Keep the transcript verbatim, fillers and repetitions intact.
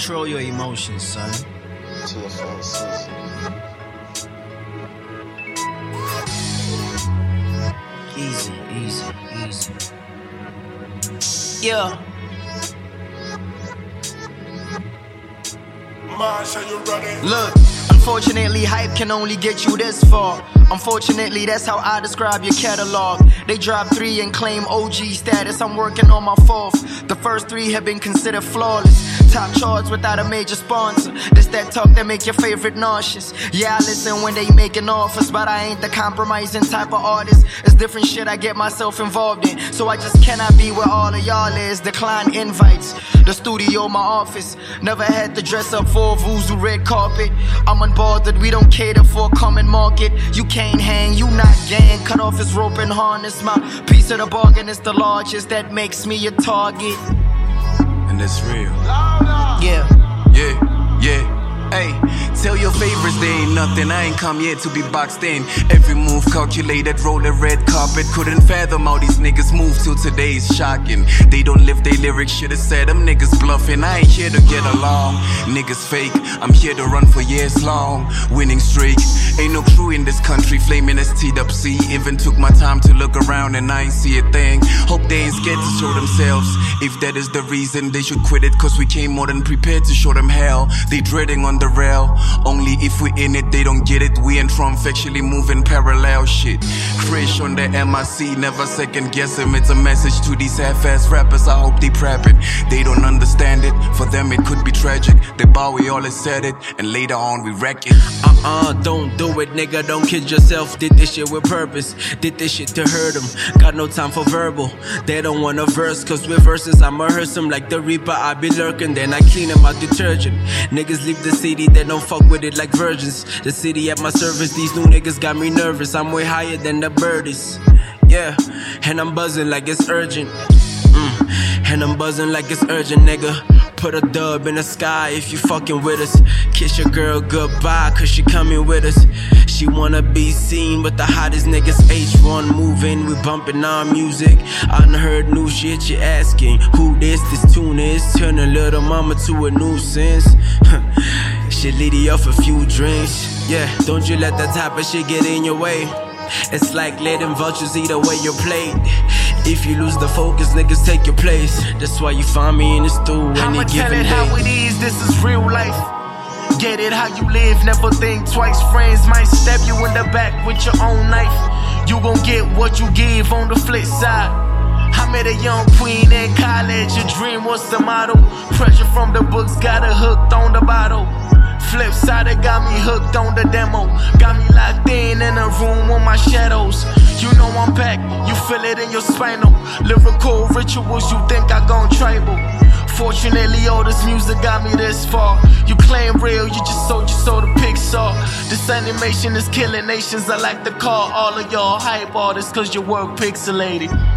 Control your emotions, son. T F N season. Easy, easy, easy. Yeah. Look, unfortunately, hype can only get you this far. Unfortunately, that's how I describe your catalog. They drop three and claim O G status. I'm working on my fourth. The first three have been considered flawless. Top charts without a major sponsor. This that talk that make your favorite nauseous. Yeah, I listen when they making offers, but I ain't the compromising type of artist. It's different shit I get myself involved in, so I just cannot be where all of y'all is. Decline invites. The studio, my office. Never had to dress up for a Vuzu red carpet. I'm unbothered, we don't cater for a common market. You can't hang, you not gang. Cut off his rope and harness. My piece of the bargain is the largest. That makes me a target. And it's real. Yeah. Yeah, yeah. Hey, tell your favorites they ain't nothing. I ain't come here to be boxed in. Every move calculated, roll a red carpet. Couldn't fathom how these niggas move till today's shocking. They don't live they lyrics, should've said them niggas bluffing. I ain't here to get along, niggas fake. I'm here to run for years long. Winning streak, ain't no crew in this country flaming as T W C. Even took my time to look around and I ain't see a thing. Hope they ain't scared to show themselves. If that is the reason, they should quit it, cause we came more than prepared to show them hell. They dreading on the rail. Only if we in it, they don't get it. We and Trump actually moving parallel shit. Krish on the M I C, never second guess him. It's a message to these half-ass rappers, I hope they prepping. They don't understand it, for them it could be tragic. They Bowie always said it, and later on we wreck it. Uh-uh, don't do it, nigga, don't kid yourself. Did this shit with purpose, did this shit to hurt them. Got no time for verbal, they don't want a verse. Cause with verses I'ma hearse them like the Reaper. I be lurking, then I clean them out detergent. Niggas leave the city, they don't fuck with it like virgins. The city at my service, these new niggas got me nervous. I'm way higher than the birdies. Yeah, and I'm buzzing like it's urgent. Mm. And I'm buzzing like it's urgent, nigga. Put a dub in the sky if you fucking with us. Kiss your girl goodbye cause she coming with us. She wanna be seen with the hottest niggas. H one moving, we bumping our music. I done heard new shit, you asking who this, this tune is. Turn a little mama to a nuisance. Shit lead you off a few drinks. Yeah, don't you let that type of shit get in your way. It's like letting vultures eat away your plate. If you lose the focus, niggas take your place. That's why you find me in the stool any I'ma given tell it day. how it is, this is real life. Get it how you live, never think twice. Friends might stab you in the back with your own knife. You gon' get what you give on the flip side. I met a young queen in college, your dream was the motto. Pressure from the books got her hooked on the bottle. Flip side, it got me hooked on the demo. Got me locked in in a room with my shadows. You know I'm back, you feel it in your spinal. Lyrical rituals, you think I gone tribal. Fortunately, all this music got me this far. You claim real, you just sold your soul to Pixar. This animation is killing nations, I like to call all of y'all hype artists cause your work pixelated.